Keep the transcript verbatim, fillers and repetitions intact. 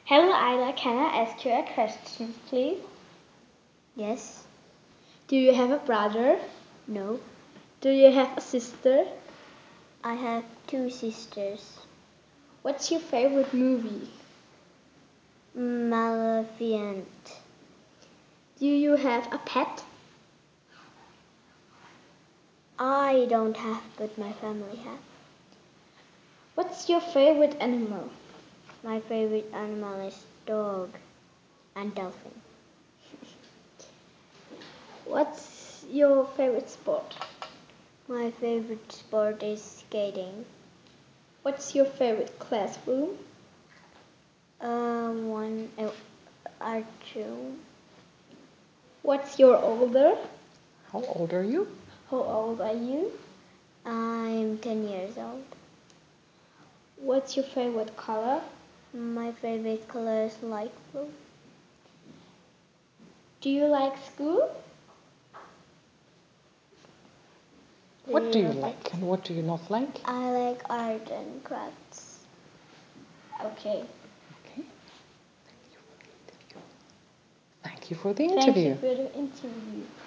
Hello, Ida. Can I ask you a question, please? Yes. Do you have a brother? No. Do you have a sister? I have two sisters. What's your favorite movie? Maleficent. Do you have a pet? I don't have, but my family have. What's your favorite animal? My favorite animal is dog and dolphin. What's your favorite sport? My favorite sport is skating. What's your favorite classroom? Um, one uh, art room. What's your older? How old are you? How old are you? I'm ten years old. What's your favorite color? My favorite color is light blue. Do you like school? What do you Little like bit. and what do you not like? I like art and crafts. Okay. Okay. Thank you for the Thank interview. you for the interview.